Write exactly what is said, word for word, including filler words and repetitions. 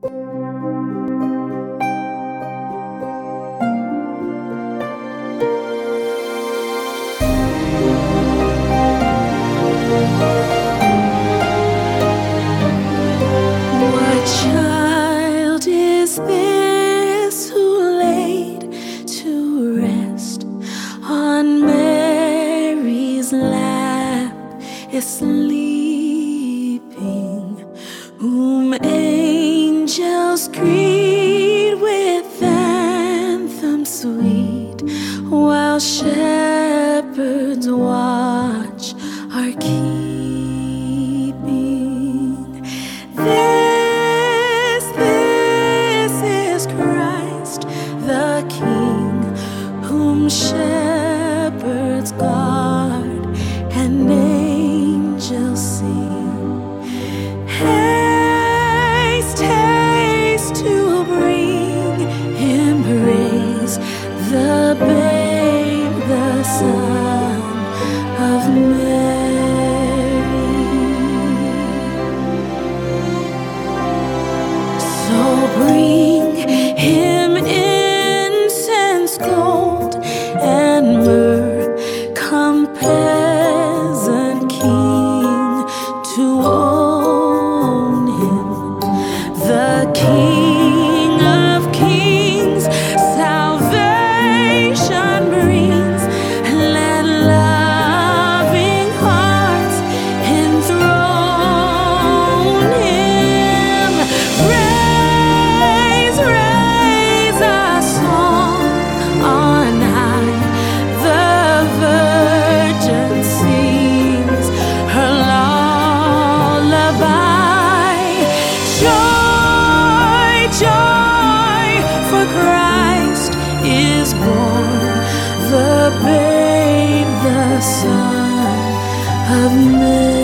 What child is this who laid to rest on Mary's lap is sleeping, whom angels greet with anthems sweet, while shepherds watch are keeping? This, this is Christ the King, whom shepherds guard and angels sing. Haste, haste to bring him praise, the babe, the Son of Mary. So bring him incense, gold, and myrrh. Come, peasant king, to own him, the King of kings. Salvation brings, let loving hearts enthrone him. Raise, raise a song on high. The Virgin sings her lullaby. Joy, joy, for Christ is born, the babe, the Son of Mary.